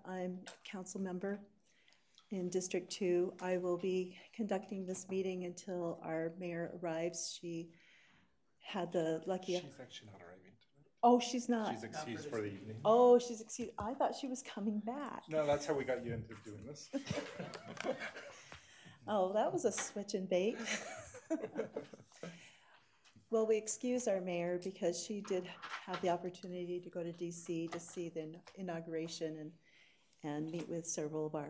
I'm a council member in District 2. I will be conducting this meeting until our mayor arrives. She had the lucky... She's actually not arriving tonight. Oh, she's not? She's excused for the evening. Oh, she's excused. I thought she was coming back. No, that's how we got you into doing this. Oh, that was a switch and bait. Well, we excuse our mayor because she did have the opportunity to go to DC to see the inauguration and meet with several of our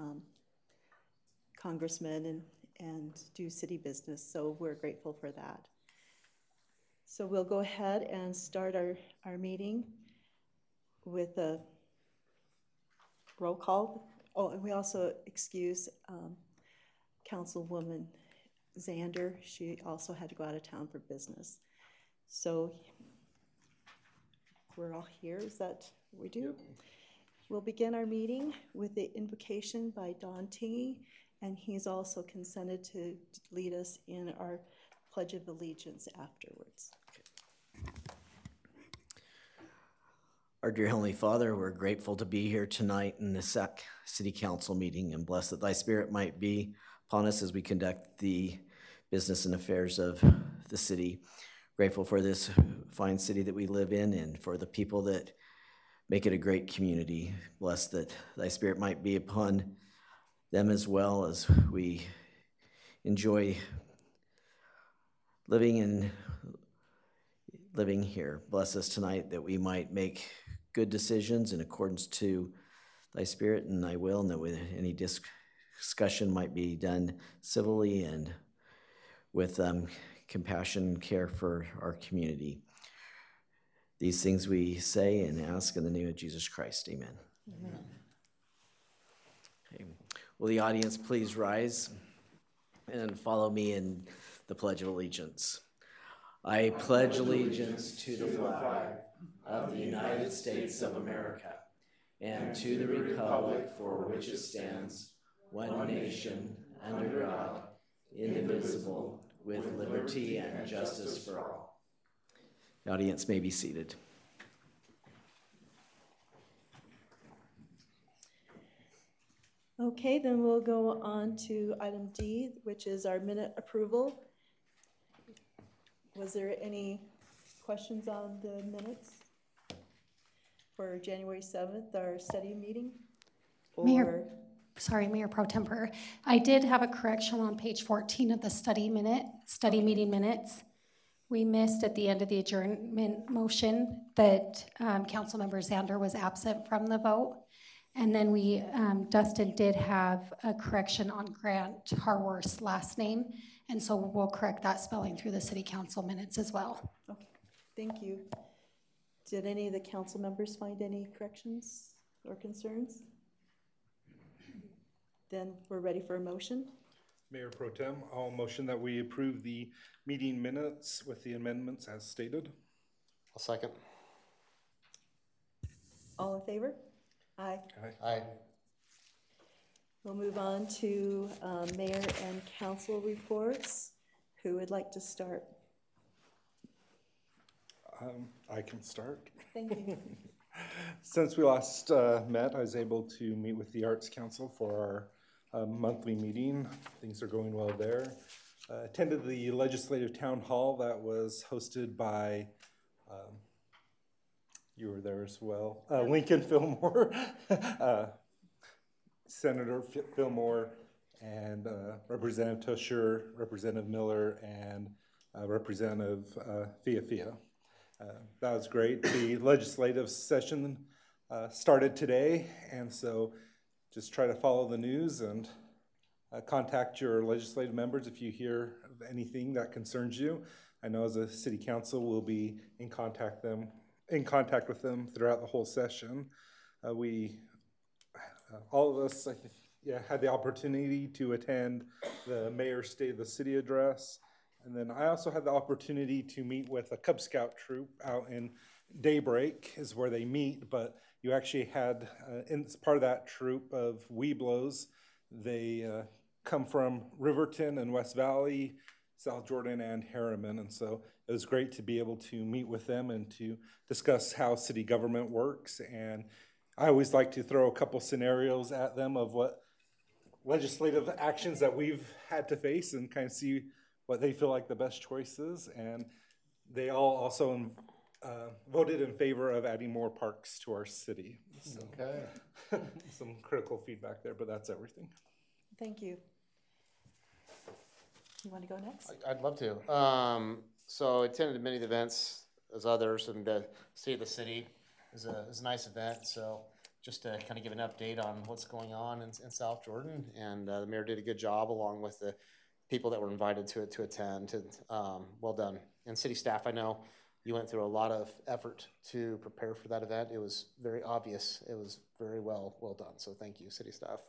congressmen and do city business. So we're grateful for that. So we'll go ahead and start our meeting with a roll call. Oh, and we also excuse Councilwoman Zander. She also had to go out of town for business. So we're all here. Is that what we do? Yep. We'll begin our meeting with the invocation by Don Tingy, and he's also consented to lead us in our Pledge of Allegiance afterwards. Our dear Heavenly Father, we're grateful to be here tonight in the SAC City Council meeting, and bless that thy spirit might be upon us as we conduct the business and affairs of the city. Grateful for this fine city that we live in and for the people that make it a great community. Bless that thy spirit might be upon them as well as we enjoy living here. Bless us tonight that we might make good decisions in accordance to thy spirit and thy will, and that with any discussion might be done civilly and with compassion and care for our community. These things we say and ask in the name of Jesus Christ. Amen. Amen. Okay. Will the audience please rise and follow me in the Pledge of Allegiance. I pledge allegiance to the flag of the United States of America and to the republic for which it stands, one nation, under God, indivisible, with liberty and justice for all. The audience may be seated. Okay, then we'll go on to item D, which is our minute approval. Was there any questions on the minutes for January 7th, our study meeting? Mayor Pro Temper, I did have a correction on page 14 of the study meeting minutes. We missed at the end of the adjournment motion that Councilmember Zander was absent from the vote. And then Dustin did have a correction on Grant Harworth's last name. And so we'll correct that spelling through the city council minutes as well. Okay, thank you. Did any of the council members find any corrections or concerns? Then we're ready for a motion. Mayor Pro Tem, I'll motion that we approve the meeting minutes with the amendments as stated. I'll second. All in favor? Aye. Aye. Aye. We'll move on to mayor and council reports. Who would like to start? I can start. Thank you. Since we last met, I was able to meet with the Arts Council for our monthly meeting. Things are going well there. Attended the legislative town hall that was hosted by, you were there as well, Lincoln Fillmore, Senator Fillmore, and Representative Tusher, Representative Miller, and Representative Fiafia. That was great. The legislative session started today, and so just try to follow the news and contact your legislative members if you hear of anything that concerns you. I know as a city council we'll be in contact with them throughout the whole session. All of us had the opportunity to attend the Mayor's State of the City address. And then I also had the opportunity to meet with a Cub Scout troop out in Daybreak is where they meet, but you actually had, it's part of that troop of Webelos. They come from Riverton and West Valley, South Jordan, and Harriman. And so it was great to be able to meet with them and to discuss how city government works. And I always like to throw a couple scenarios at them of what legislative actions that we've had to face and kind of see what they feel like the best choice is. And they all also voted in favor of adding more parks to our city. So, Okay. some critical feedback there, but that's everything. Thank you. You want to go next? I'd love to. So I attended many of the events as others, and the State of the City is a nice event. So just to kind of give an update on what's going on in South Jordan, and the mayor did a good job along with the people that were invited to attend. Well done. And city staff, I know you went through a lot of effort to prepare for that event. It was very obvious. It was very well done. So thank you, city staff.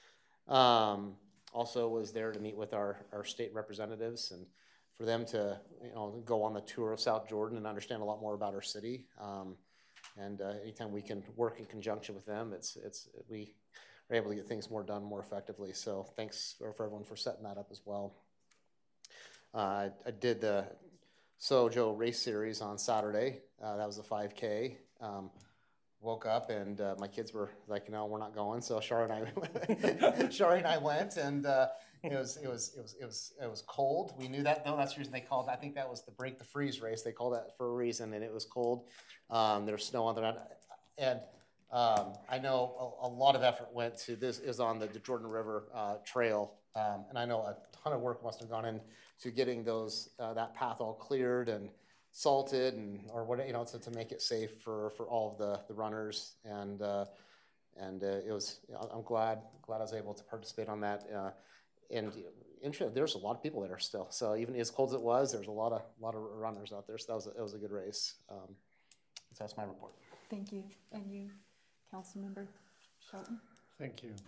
Also was there to meet with our state representatives and for them to go on the tour of South Jordan and understand a lot more about our city. And anytime we can work in conjunction with them, we are able to get things done more effectively. So thanks for everyone for setting that up as well. I did the Sojo race series on Saturday. That was a 5K. Woke up and my kids were like, "No, we're not going." So Shari and I went, and it was cold. We knew that though. That's the reason they called. I think that was the break the freeze race. They called that for a reason, and it was cold. There was snow on the ground, and I know a lot of effort went to this. Is on the Jordan River Trail, and I know a ton of work must have gone into getting those that path all cleared and salted or what to make it safe for all of the runners, and it was. I'm glad I was able to participate on that. And there's a lot of people there still. So even as cold as it was, there's a lot of runners out there. So it was a good race. So that's my report. Thank you. And you, Councilmember Shelton? Thank you.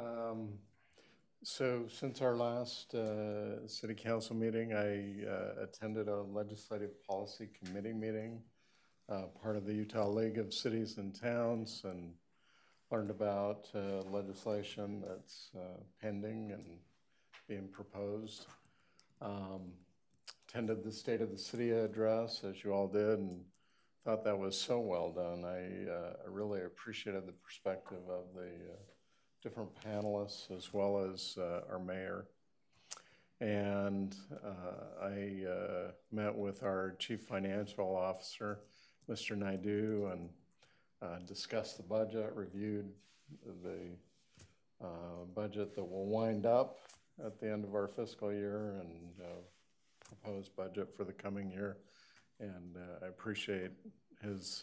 So since our last city council meeting, I attended a legislative policy committee meeting, part of the Utah League of Cities and Towns, and learned about legislation that's pending and being proposed. Attended the State of the City address, as you all did, and thought that was so well done. I really appreciated the perspective of the different panelists as well as our mayor. And I met with our chief financial officer, Mr. Naidu, and discussed the budget, reviewed the budget that will wind up at the end of our fiscal year and proposed budget for the coming year. And I appreciate his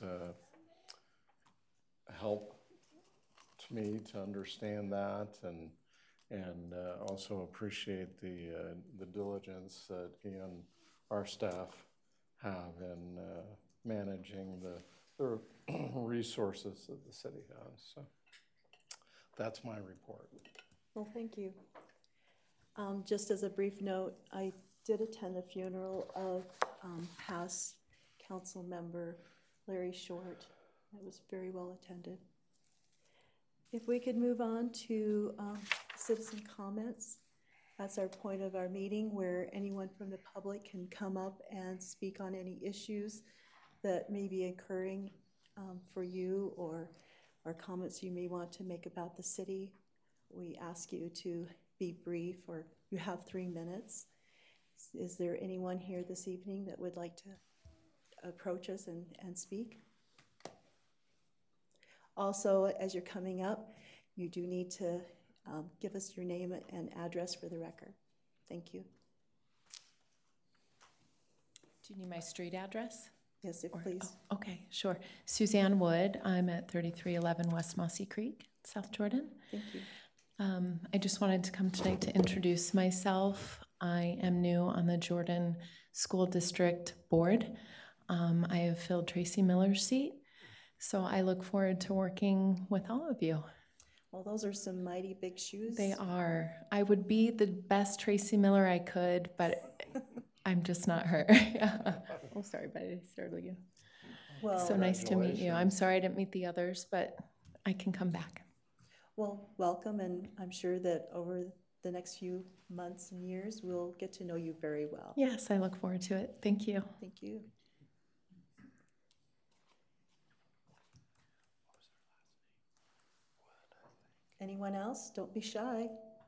help to me to understand that, and also appreciate the diligence that he and our staff have in managing the resources that the city has. So that's my report. Well, thank you. Just as a brief note, I did attend the funeral of past council member Larry Short. It was very well attended. If we could move on to citizen comments. That's our point of our meeting, where anyone from the public can come up and speak on any issues that may be occurring for you, or comments you may want to make about the city. We ask you to be brief, or you have 3 minutes. Is there anyone here this evening that would like to approach us and speak? Also, as you're coming up, you do need to give us your name and address for the record. Thank you. Do you need my street address? Yes, please. Oh, okay, sure. Suzanne Wood. I'm at 3311 West Mossy Creek, South Jordan. Thank you. I just wanted to come tonight to introduce myself. I am new on the Jordan School District Board. I have filled Tracy Miller's seat, so I look forward to working with all of you. Well, those are some mighty big shoes. They are. I would be the best Tracy Miller I could, but I'm just not her. Yeah. Oh, sorry, but I startled you. Well, so nice to meet you. I'm sorry I didn't meet the others, but I can come back. Well, welcome, and I'm sure that over the next few months and years, we'll get to know you very well. Yes, I look forward to it. Thank you. Thank you. Anyone else? Don't be shy.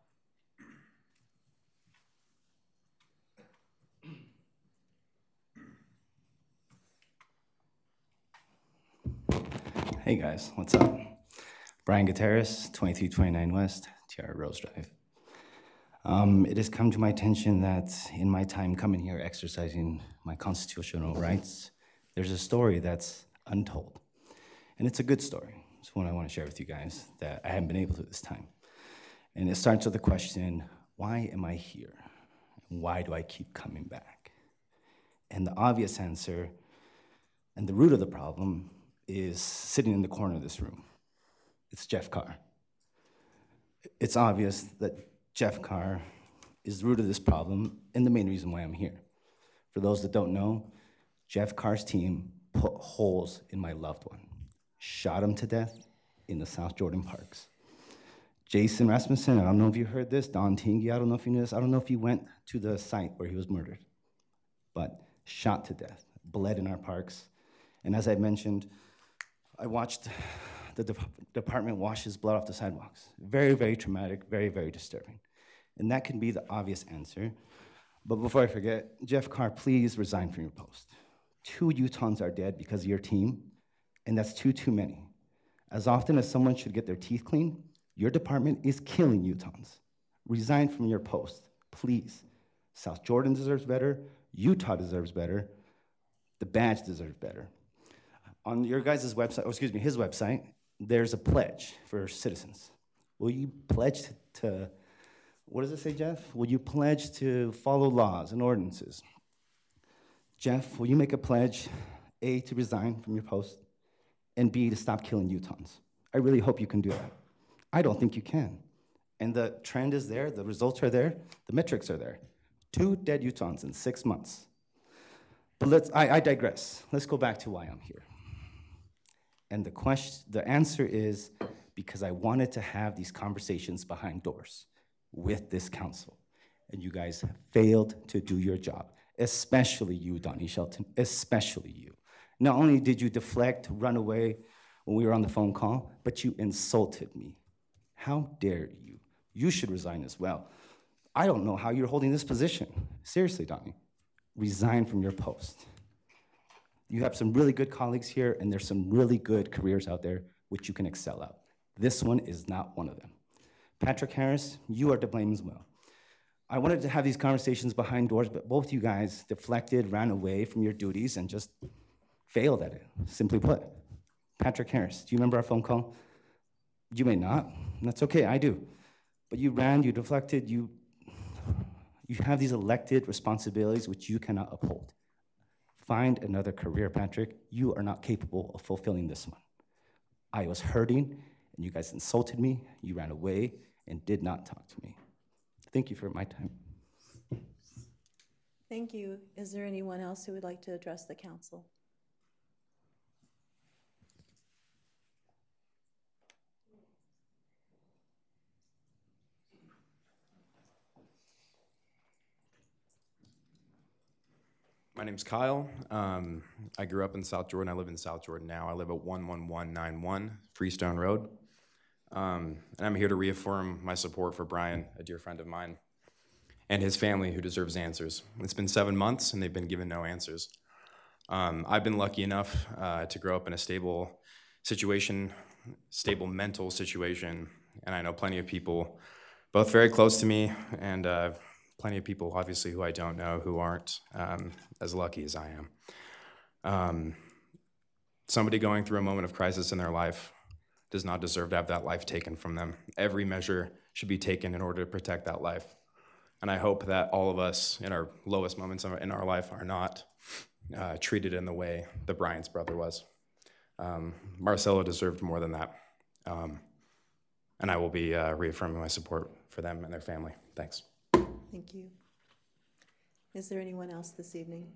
Hey guys, what's up? Brian Gutierrez, 2329 West, Tiara Rose Drive. It has come to my attention that in my time coming here exercising my constitutional rights, there's a story that's untold. And it's a good story. It's one I want to share with you guys that I haven't been able to this time. And it starts with the question, why am I here? And why do I keep coming back? And the obvious answer and the root of the problem is sitting in the corner of this room. It's Jeff Carr. It's obvious that Jeff Carr is the root of this problem and the main reason why I'm here. For those that don't know, Jeff Carr's team put holes in my loved one, shot him to death in the South Jordan parks. Jason Rasmussen, I don't know if you heard this, Don Tingy, I don't know if you knew this, I don't know if you went to the site where he was murdered, but shot to death, bled in our parks. And as I mentioned, I watched the department wash his blood off the sidewalks. Very, very traumatic, very, very disturbing. And that can be the obvious answer. But before I forget, Jeff Carr, please resign from your post. 2 Utahns are dead because of your team, and that's too many. As often as someone should get their teeth cleaned, your department is killing Utahns. Resign from your post, please. South Jordan deserves better, Utah deserves better, the badge deserves better. On your guys' website, his website, there's a pledge for citizens. Will you pledge to what does it say, Jeff? Will you pledge to follow laws and ordinances? Jeff, will you make a pledge, A, to resign from your post, and B, to stop killing Utahns? I really hope you can do that. I don't think you can. And the trend is there, the results are there, the metrics are there. 2 dead Utahns in 6 months. But I digress. Let's go back to why I'm here. And the answer is because I wanted to have these conversations behind doors with this council. And you guys have failed to do your job, especially you, Donnie Shelton, especially you. Not only did you deflect, run away when we were on the phone call, but you insulted me. How dare you? You should resign as well. I don't know how you're holding this position. Seriously, Donnie, resign from your post. You have some really good colleagues here, and there's some really good careers out there which you can excel at. This one is not one of them. Patrick Harris, you are to blame as well. I wanted to have these conversations behind doors, but both you guys deflected, ran away from your duties, and just failed at it, simply put. Patrick Harris, do you remember our phone call? You may not, and that's okay, I do. But you ran, you deflected, you have these elected responsibilities which you cannot uphold. Find another career, Patrick. You are not capable of fulfilling this one. I was hurting, and you guys insulted me, you ran away, and did not talk to me. Thank you for my time. Thank you. Is there anyone else who would like to address the council? My name's Kyle. I grew up in South Jordan. I live in South Jordan now. I live at 11191 Freestone Road. And I'm here to reaffirm my support for Brian, a dear friend of mine, and his family who deserves answers. It's been 7 months and they've been given no answers. I've been lucky enough to grow up in a stable situation, stable mental situation, and I know plenty of people, both very close to me and plenty of people, obviously, who I don't know, who aren't as lucky as I am. Somebody going through a moment of crisis in their life does not deserve to have that life taken from them. Every measure should be taken in order to protect that life. And I hope that all of us in our lowest moments in our life are not treated in the way that Brian's brother was. Marcelo deserved more than that. And I will be reaffirming my support for them and their family. Thanks. Thank you. Is there anyone else this evening?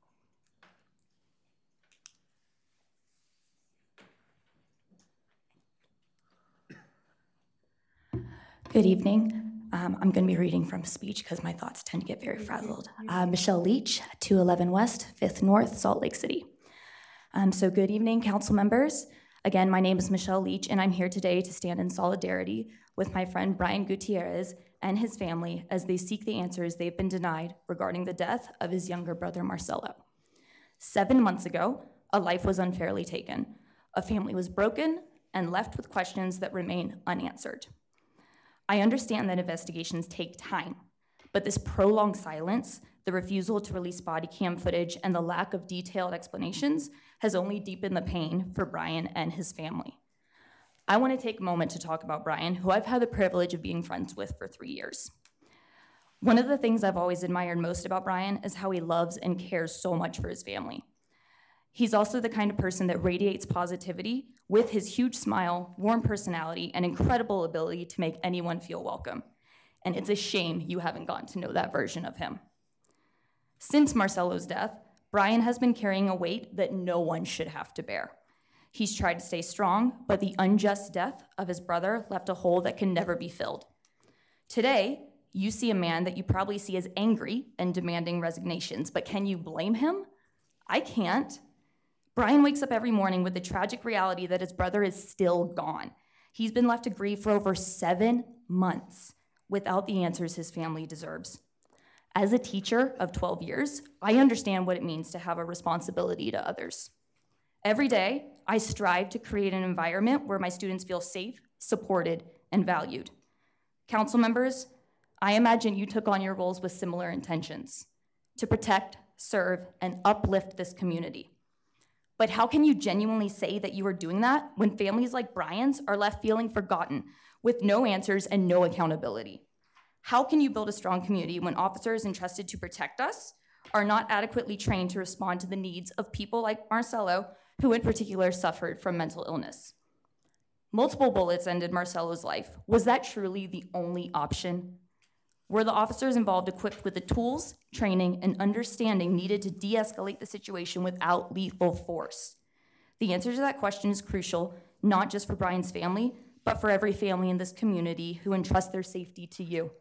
Good evening. I'm going to be reading from speech because my thoughts tend to get very frazzled. Michelle Leach, 211 West, 5th North, Salt Lake City. So good evening, council members. Again, my name is Michelle Leach, and I'm here today to stand in solidarity with my friend Brian Gutierrez and his family as they seek the answers they've been denied regarding the death of his younger brother, Marcelo. 7 months ago, a life was unfairly taken. A family was broken and left with questions that remain unanswered. I understand that investigations take time, but this prolonged silence, the refusal to release body cam footage, and the lack of detailed explanations has only deepened the pain for Brian and his family. I want to take a moment to talk about Brian, who I've had the privilege of being friends with for 3 years. One of the things I've always admired most about Brian is how he loves and cares so much for his family. He's also the kind of person that radiates positivity with his huge smile, warm personality, and incredible ability to make anyone feel welcome. And it's a shame you haven't gotten to know that version of him. Since Marcelo's death, Brian has been carrying a weight that no one should have to bear. He's tried to stay strong, but the unjust death of his brother left a hole that can never be filled. Today, you see a man that you probably see as angry and demanding resignations, but can you blame him? I can't. Brian wakes up every morning with the tragic reality that his brother is still gone. He's been left to grieve for over 7 months without the answers his family deserves. As a teacher of 12 years, I understand what it means to have a responsibility to others. Every day, I strive to create an environment where my students feel safe, supported, and valued. Council members, I imagine you took on your roles with similar intentions, to protect, serve, and uplift this community. But how can you genuinely say that you are doing that when families like Brian's are left feeling forgotten with no answers and no accountability? How can you build a strong community when officers entrusted to protect us are not adequately trained to respond to the needs of people like Marcelo, who in particular suffered from mental illness? Multiple bullets ended Marcelo's life. Was that truly the only option? Were the officers involved equipped with the tools, training, and understanding needed to de-escalate the situation without lethal force? The answer to that question is crucial, not just for Brian's family, but for every family in this community who entrust their safety to you.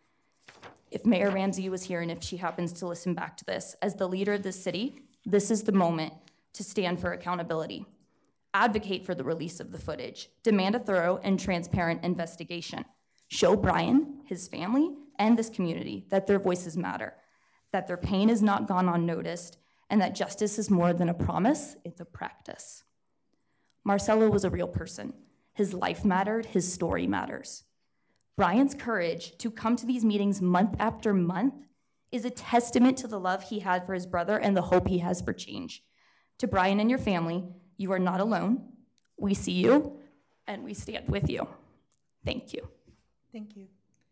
If Mayor Ramsey was here and if she happens to listen back to this, as the leader of this city, this is the moment to stand for accountability. Advocate for the release of the footage. Demand a thorough and transparent investigation. Show Brian, his family, and this community that their voices matter, that their pain is not gone unnoticed, and that justice is more than a promise, it's a practice. Marcelo was a real person. His life mattered, his story matters. Brian's courage to come to these meetings month after month is a testament to the love he had for his brother and the hope he has for change. To Brian and your family, you are not alone. We see you, and we stand with you. Thank you. Thank you.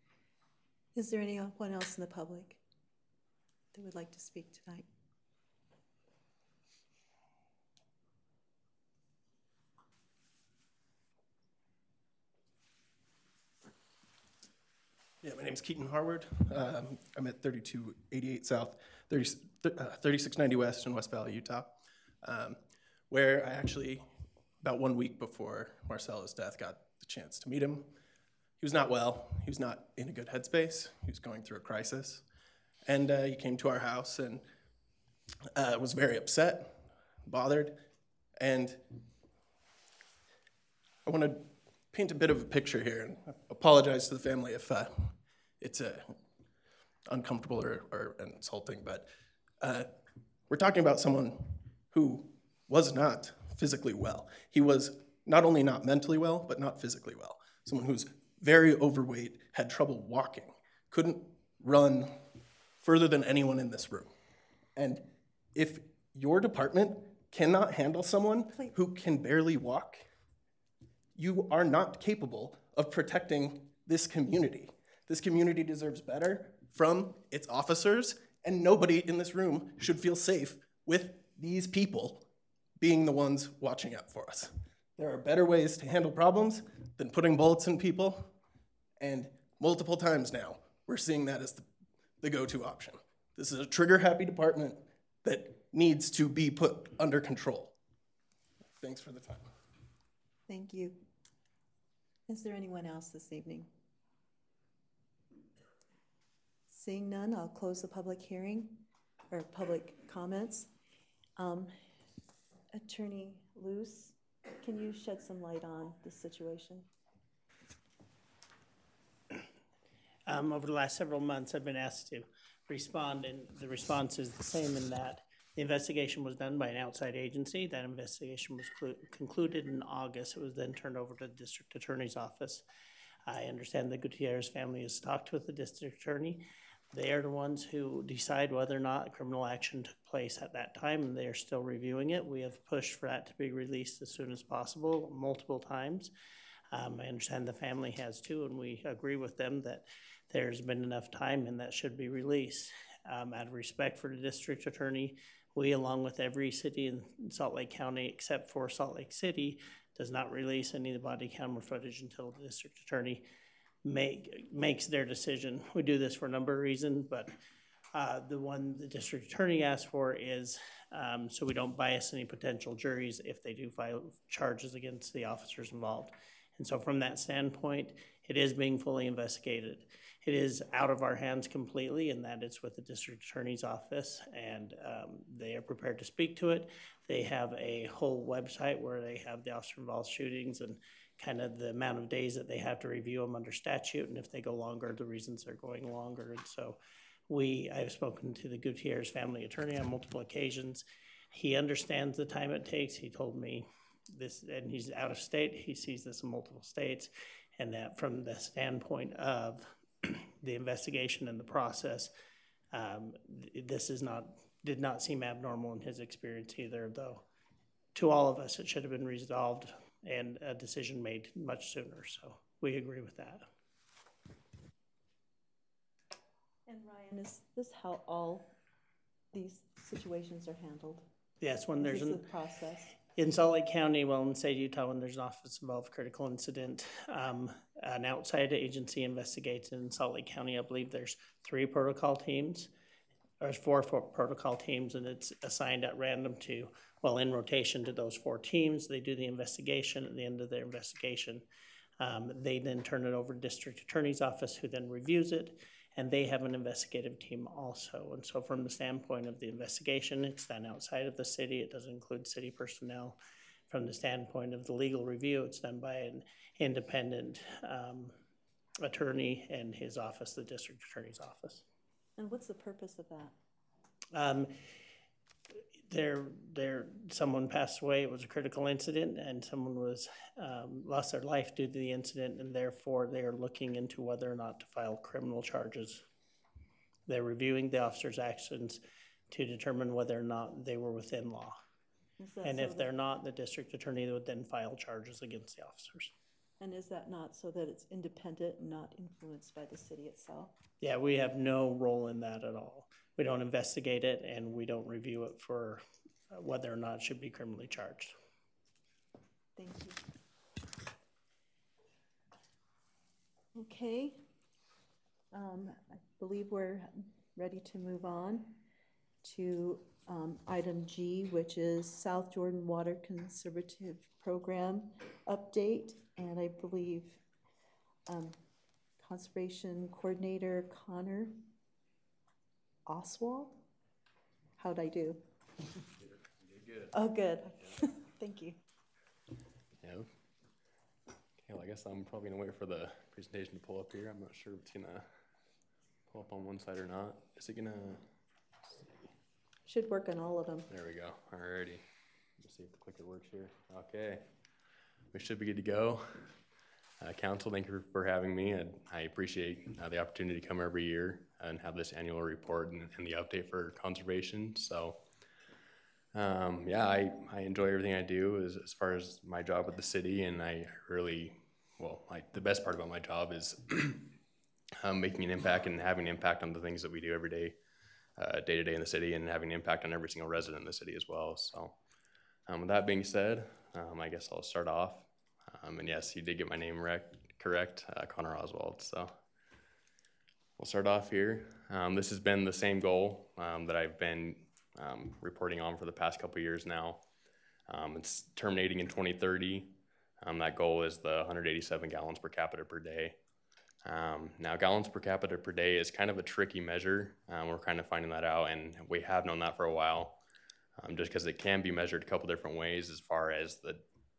Is there anyone else in the public that would like to speak tonight? Yeah, my name's Keaton Harward. I'm at 3288 South, 3690 West in West Valley, Utah, where I actually, about 1 week before Marcelo's death, got the chance to meet him. He was not well. He was not in a good headspace. He was going through a crisis. And he came to our house and was very upset, bothered. And I want to paint a bit of a picture here and apologize to the family if it's uncomfortable or insulting, but we're talking about someone who was not physically well. He was not only not mentally well, but not physically well. Someone who's very overweight, had trouble walking, couldn't run further than anyone in this room. And if your department cannot handle someone who can barely walk, you are not capable of protecting this community. This community deserves better from its officers, and nobody in this room should feel safe with these people being the ones watching out for us. There are better ways to handle problems than putting bullets in people, and multiple times now, we're seeing that as the go-to option. This is a trigger-happy department that needs to be put under control. Thanks for the time. Thank you. Is there anyone else this evening? Seeing none, I'll close the public hearing, or public comments. Attorney Luce, Can you shed some light on this situation? Over the last several months, I've been asked to respond, and the response is the same in that the investigation was done by an outside agency. That investigation was concluded in August. It was then turned over to the district attorney's office. I understand the Gutierrez family has talked with the district attorney. They are the ones who decide whether or not criminal action took place at that time, and they are still reviewing it. We have pushed for that to be released as soon as possible, multiple times. I understand the family has too, and we agree with them that there's been enough time and that should be released. Out of respect for the district attorney, we, along with every city in Salt Lake County except for Salt Lake City, does not release any of the body camera footage until the district attorney makes their decision. We do this for a number of reasons, but the one the district attorney asked for is so we don't bias any potential juries if they do file charges against the officers involved. And so from that standpoint, it is being fully investigated. It is out of our hands completely, and that it's with the district attorney's office, and they are prepared to speak to it. They have a whole website where they have the officer-involved shootings and kind of the amount of days that they have to review them under statute, and if they go longer, the reasons they're going longer. And so I've spoken to the Gutierrez family attorney on multiple occasions. He understands the time it takes. He told me this, and he's out of state. He sees this in multiple states, and that from the standpoint of the investigation and the process, this did not seem abnormal in his experience either, though to all of us it should have been resolved and a decision made much sooner. So we agree with that. And Ryan, is this how all these situations are handled? Yes, when there's a process. In Salt Lake County, well, in the state of Utah, when there's an office-involved critical incident, an outside agency investigates. In Salt Lake County, I believe there's 3 protocol teams, or 4 protocol teams, and it's assigned at random to, well, in rotation to those 4 teams. They do the investigation. At the end of their investigation, they then turn it over to district attorney's office, who then reviews it, and they have an investigative team also. And so from the standpoint of the investigation, it's done outside of the city. It doesn't include city personnel. From the standpoint of the legal review, it's done by an independent attorney and his office, the district attorney's office. And what's the purpose of that? Someone passed away. It was a critical incident, and someone lost their life due to the incident, and therefore they are looking into whether or not to file criminal charges. They're reviewing the officer's actions to determine whether or not they were within law. And if they're not, the district attorney would then file charges against the officers. And is that not so that it's independent and not influenced by the city itself? Yeah, we have no role in that at all. We don't investigate it, and we don't review it for whether or not it should be criminally charged. Thank you. Okay. I believe we're ready to move on to item G, which is South Jordan Water Conservative Program update. And I believe Conservation Coordinator Connor Oswald. How'd I do? You did good. Oh, good. Thank you. Yeah. Okay, well, I guess I'm probably gonna wait for the presentation to pull up here. I'm not sure if it's gonna pull up on one side or not. Is it gonna? Should work on all of them. There we go. Alrighty. Let's see if the clicker works here. Okay. We should be good to go. Council, thank you for having me. I appreciate the opportunity to come every year and have this annual report and the update for conservation. So, yeah, I enjoy everything I do as far as my job with the city, and I really, the best part about my job is making an impact and having an impact on the things that we do every day, day to day in the city, and having an impact on every single resident in the city as well. So, with that being said, I guess I'll start off. And yes, you did get my name correct, Connor Oswald. So we'll start off here. This has been the same goal that I've been reporting on for the past couple years now. It's terminating in 2030. That goal is the 187 gallons per capita per day. Now, gallons per capita per day is kind of a tricky measure. We're kind of finding that out, and we have known that for a while, just because it can be measured a couple different ways as far as the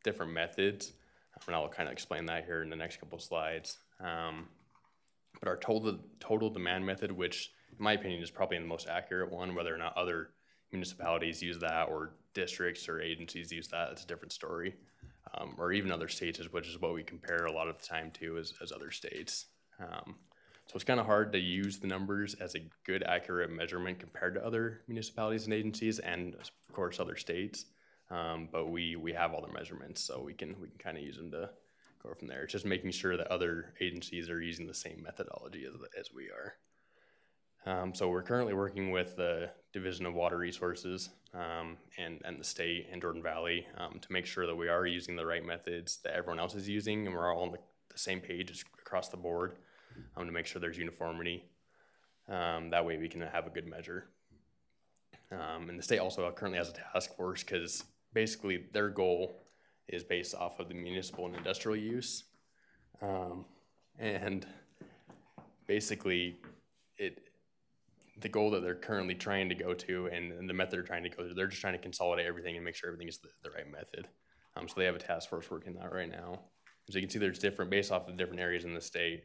different methods, and I'll kind of explain that here in the next couple of slides. But our total demand method, which in my opinion is probably the most accurate one, whether or not other municipalities use that or districts or agencies use that, it's a different story. Or even other states, which is what we compare a lot of the time to as other states. So it's kind of hard to use the numbers as a good, accurate measurement compared to other municipalities and agencies, and of course other states. But we have all the measurements, so we can kind of use them to go from there. It's just making sure that other agencies are using the same methodology as we are. So we're currently working with the Division of Water Resources and the state and Jordan Valley to make sure that we are using the right methods that everyone else is using, and we're all on the same page across the board to make sure there's uniformity. That way we can have a good measure. And the state also currently has a task force because basically their goal is based off of the municipal and industrial use. And basically the goal that they're currently trying to go to and the method they're trying to go to, they're just trying to consolidate everything and make sure everything is the right method. So they have a task force working that right now. As you can see, there's different, based off of the different areas in the state,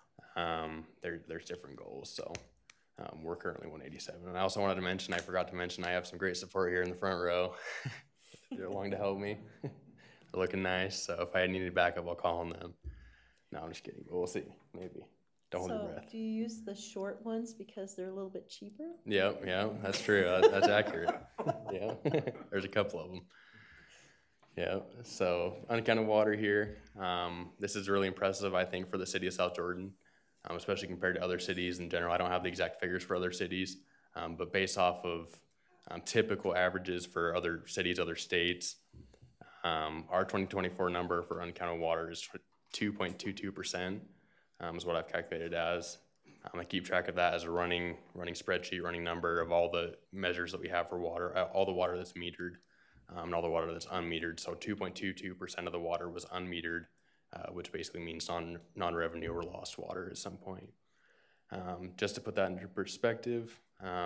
there's different goals. So we're currently 187. And I also wanted to mention, I forgot to mention, I have some great support here in the front row. They're along to help me. They're looking nice. So if I needed backup, I'll call on them. No, I'm just kidding. But we'll see. Maybe. Don't hold your breath. Do you use the short ones because they're a little bit cheaper? Yeah, that's true. That's accurate. Yeah, there's a couple of them. Yeah, so unaccounted water here. This is really impressive, I think, for the city of South Jordan, especially compared to other cities in general. I don't have the exact figures for other cities, but based off of typical averages for other cities, other states, our 2024 number for unaccounted water is 2.22%. Is what I've calculated as. I keep track of that as a running spreadsheet, running number of all the measures that we have for water, all the water that's metered, and all the water that's unmetered. So 2.22% of the water was unmetered, which basically means non-revenue or lost water at some point. Just to put that into perspective,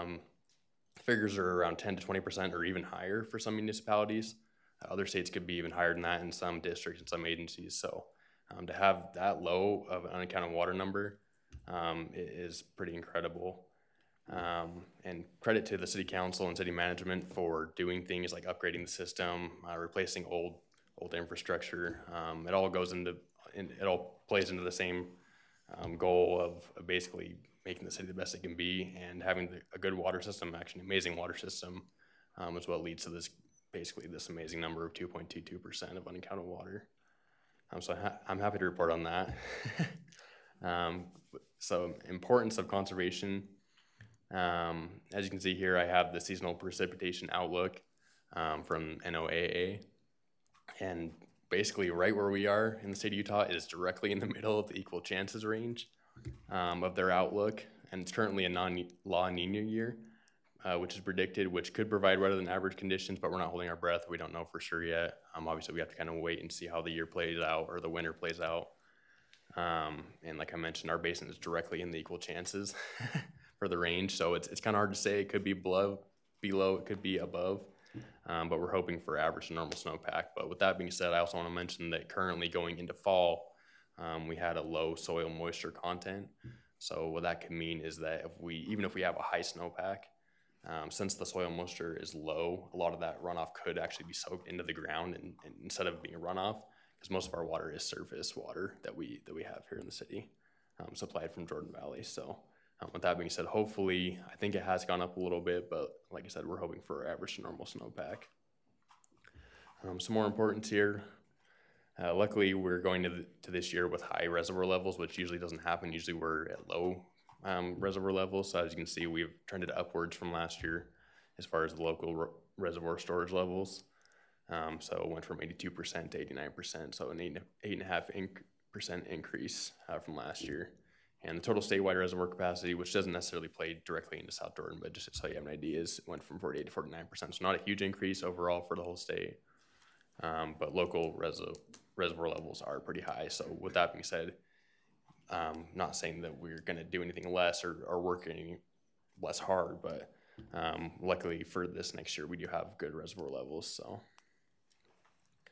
figures are around 10 to 20% or even higher for some municipalities. Other states could be even higher than that in some districts and some agencies. So to have that low of an unaccounted water number is pretty incredible. And credit to the city council and city management for doing things like upgrading the system, replacing old infrastructure. It all plays into the same goal of basically making the city the best it can be, and having a good water system, actually an amazing water system, is what leads to this amazing number of 2.22% of unaccounted water. So I'm happy to report on that. So importance of conservation. As you can see here, I have the seasonal precipitation outlook from NOAA. And basically right where we are in the state of Utah is directly in the middle of the equal chances range of their outlook. And it's currently a non-La Nina year, which is predicted, which could provide wetter than average conditions, but we're not holding our breath. We don't know for sure yet. Obviously, we have to kind of wait and see how the year plays out or the winter plays out. And like I mentioned, our basin is directly in the equal chances for the range. So it's kind of hard to say. It could be below, it could be above, but we're hoping for average to normal snowpack. But with that being said, I also want to mention that currently going into fall, we had a low soil moisture content. So what that could mean is that even if we have a high snowpack, since the soil moisture is low, a lot of that runoff could actually be soaked into the ground and instead of being a runoff, because most of our water is surface water that we have here in the city, supplied from Jordan Valley. So with that being said, hopefully, I think it has gone up a little bit, but like I said, we're hoping for average to normal snowpack. Some more importance here. Luckily, we're going to this year with high reservoir levels, which usually doesn't happen. Usually we're at low reservoir levels. So as you can see, we've trended upwards from last year as far as the local reservoir storage levels. So it went from 82% to 89%, so an 8.5% increase from last year. And the total statewide reservoir capacity, which doesn't necessarily play directly into South Jordan, but just so you have an idea, went from 48 to 49%. So not a huge increase overall for the whole state, but local reservoir levels are pretty high. So with that being said, not saying that we're going to do anything less or work any less hard, but luckily for this next year, we do have good reservoir levels. So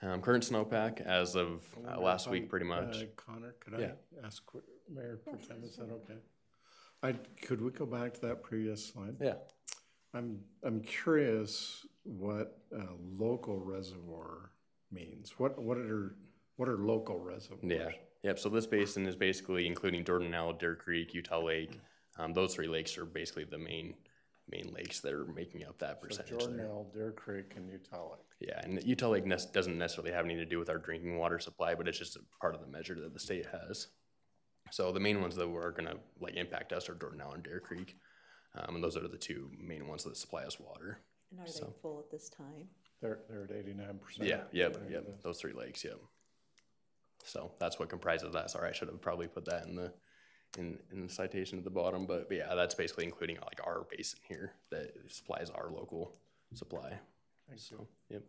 Current snowpack as of last week, pretty much. Connor, could I ask Mayor Pro Tem, is that okay? Could we go back to that previous slide? Yeah. I'm curious what local reservoir means. What are local reservoirs? Yeah. Yep. So this basin is basically including Jordanelle, Deer Creek, Utah Lake. Those 3 lakes are basically the main lakes that are making up that percentage. So Jordanelle, Deer Creek, and Utah Lake. Yeah, and Utah Lake doesn't necessarily have anything to do with our drinking water supply, but it's just a part of the measure that the state has. So the main ones that are going to impact us are Jordanelle and Deer Creek, and those are the 2 main ones that supply us water. And are they full at this time? They're at 89%. Yeah, yep. Those 3 lakes, yep. So that's what comprises that. Sorry, I should have probably put that in the citation at the bottom, but yeah, that's basically including our basin here that supplies our local supply. Thank you. Yep.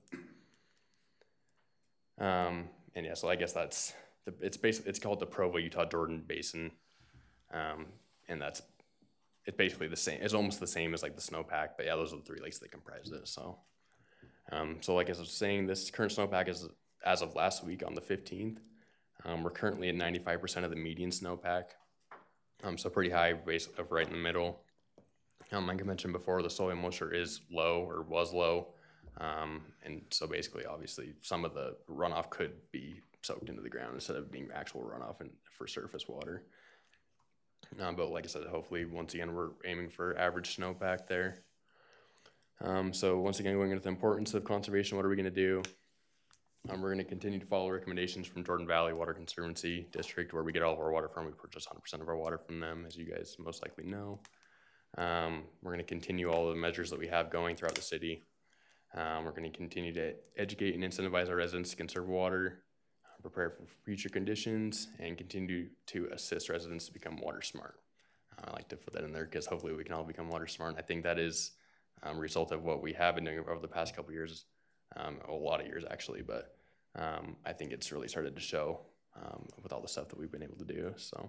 And yeah, so I guess it's called the Provo Utah Jordan Basin, and it's basically the same. It's almost the same as the snowpack, but yeah, those are the 3 lakes that comprise it. So, so like I was saying, this current snowpack is as of last week on the 15th. We're currently at 95% of the median snowpack. So pretty high, basically right in the middle. Like I mentioned before, the soil moisture is low or was low. And so basically, obviously, some of the runoff could be soaked into the ground instead of being actual runoff for surface water. But like I said, hopefully, once again, we're aiming for average snowpack there. So once again, going into the importance of conservation, what are we going to do? We're going to continue to follow recommendations from Jordan Valley Water Conservancy District, where we get all of our water from. We purchase 100% of our water from them, as you guys most likely know. We're going to continue all the measures that we have going throughout the city. We're going to continue to educate and incentivize our residents to conserve water, prepare for future conditions, and continue to assist residents to become water smart. I like to put that in there because hopefully we can all become water smart. And I think that is a result of what we have been doing over the past couple of years. A lot of years actually, but I think it's really started to show with all the stuff that we've been able to do. So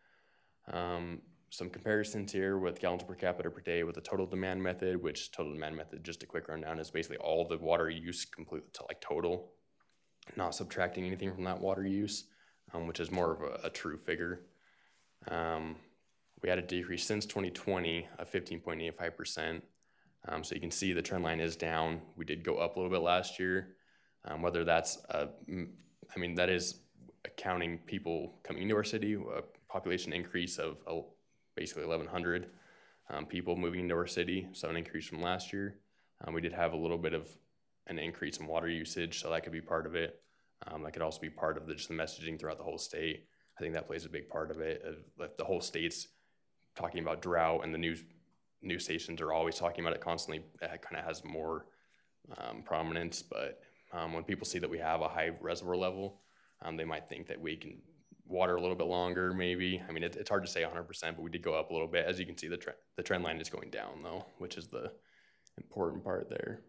some comparisons here with gallons per capita per day with the total demand method, which total demand method, just a quick rundown, is basically all the water use completely to total, not subtracting anything from that water use, which is more of a true figure. We had a decrease since 2020 of 15.85%. So you can see the trend line is down. We did go up a little bit last year. Whether that's, that is counting people coming into our city, a population increase of basically 1,100 people moving into our city, so an increase from last year. We did have a little bit of an increase in water usage, so that could be part of it. That could also be part of just the messaging throughout the whole state. I think that plays a big part of it. The whole state's talking about drought, and the news stations are always talking about it constantly. It kind of has more prominence, but when people see that we have a high reservoir level, they might think that we can water a little bit longer, maybe. I mean, it's hard to say 100%, but we did go up a little bit. As you can see, the trend line is going down, though, which is the important part there.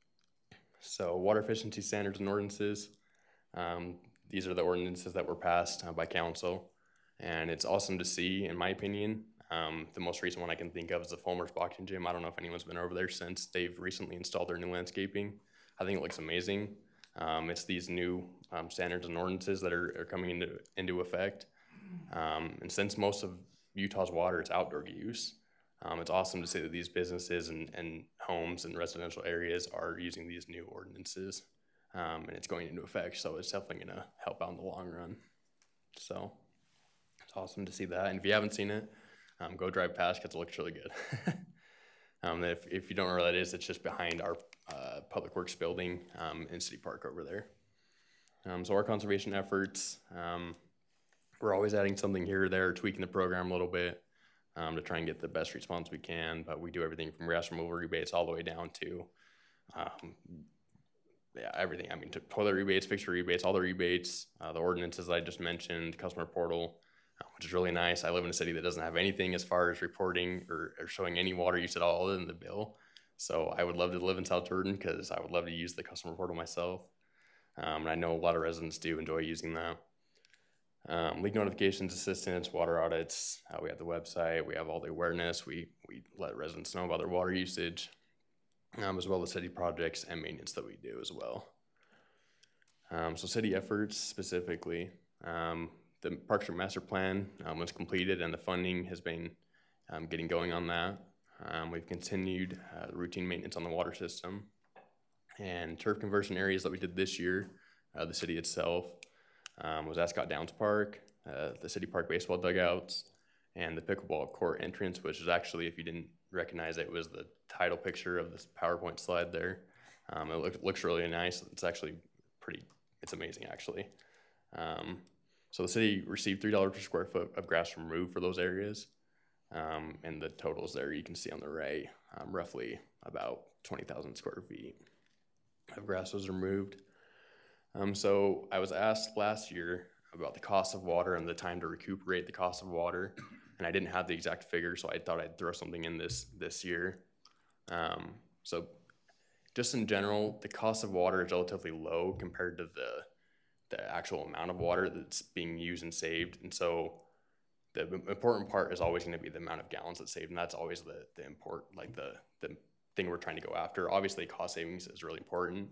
So water efficiency standards and ordinances. These are the ordinances that were passed by council, and it's awesome to see, in my opinion. The most recent one I can think of is the Fulmer's Boxing Gym. I don't know if anyone's been over there since they've recently installed their new landscaping. I think it looks amazing. It's these new standards and ordinances that are coming into effect. And since most of Utah's water is outdoor use, it's awesome to see that these businesses and homes and residential areas are using these new ordinances. And it's going into effect, so it's definitely going to help out in the long run. So it's awesome to see that. And if you haven't seen it, go drive past because it looks really good. If you don't know where that is, it's just behind our Public Works building in City Park over there. So our conservation efforts, we're always adding something here or there, tweaking the program a little bit to try and get the best response we can. But we do everything from grass removal rebates all the way down to everything. I mean, to toilet rebates, fixture rebates, all the rebates, the ordinances that I just mentioned, customer portal, which is really nice. I live in a city that doesn't have anything as far as reporting or showing any water use at all other than the bill. So I would love to live in South Jordan because I would love to use the customer portal myself. And I know a lot of residents do enjoy using that. Leak notifications, assistance, water audits. We have the website. We have all the awareness. We let residents know about their water usage, as well as city projects and maintenance that we do as well. So city efforts specifically, the Park Street Master Plan was completed and the funding has been getting going on that. We've continued routine maintenance on the water system and turf conversion areas that we did this year. The city itself was Ascot Downs Park, the city park baseball dugouts, and the pickleball court entrance, which is actually, if you didn't recognize it, was the title picture of this PowerPoint slide there. It looks really nice. It's actually it's amazing actually. So the city received $3 per square foot of grass removed for those areas. And the totals there you can see on the right, roughly about 20,000 square feet of grass was removed. So I was asked last year about the cost of water and the time to recuperate the cost of water, and I didn't have the exact figure, so I thought I'd throw something in this year. So just in general, the cost of water is relatively low compared to the actual amount of water that's being used and saved, and so the important part is always going to be the amount of gallons that's saved, and that's always the thing we're trying to go after. Obviously, cost savings is really important.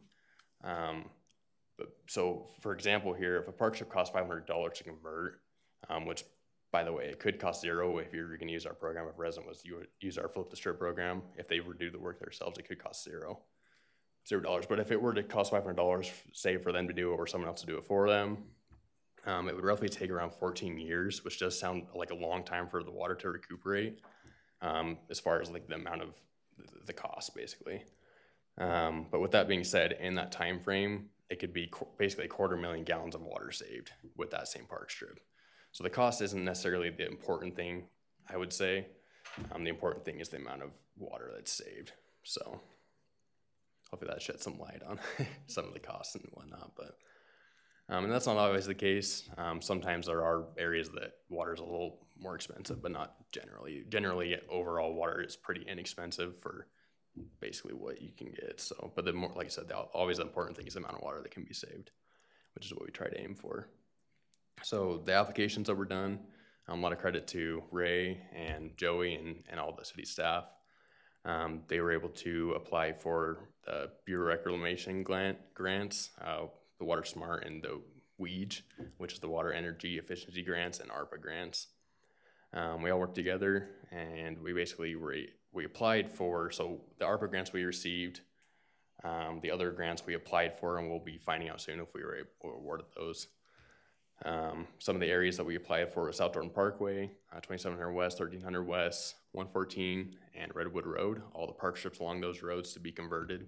But so, for example, here, if a park strip costs $500 to convert, which, by the way, it could cost $0 if you're going to use our program. If a resident was you would use our Flip the Strip program, if they were to do the work themselves, it could cost $0. But if it were to cost $500, say for them to do it or someone else to do it for them, it would roughly take around 14 years, which does sound like a long time for the water to recuperate, as far as like the amount of the cost, basically. But with that being said, in that time frame, it could be basically 250,000 gallons of water saved with that same park strip. So the cost isn't necessarily the important thing, I would say. The important thing is the amount of water that's saved. So hopefully that sheds some light on some of the costs and whatnot. But and that's not always the case. Sometimes there are areas that water is a little more expensive, but not generally. Generally, overall, water is pretty inexpensive for basically what you can get. So, but the more, like I said, always the important thing is the amount of water that can be saved, which is what we try to aim for. So the applications that were done, a lot of credit to Ray and Joey and all the city staff. They were able to apply for the Bureau Reclamation grants, the Water Smart and the WEEG, which is the Water Energy Efficiency Grants, and ARPA grants. We all worked together, and we basically we applied for, so the ARPA grants we received, the other grants we applied for, and we'll be finding out soon if we were awarded those. Some of the areas that we applied for was South Jordan Parkway, 2700 West, 1300 West, 114, and Redwood Road. All the park strips along those roads to be converted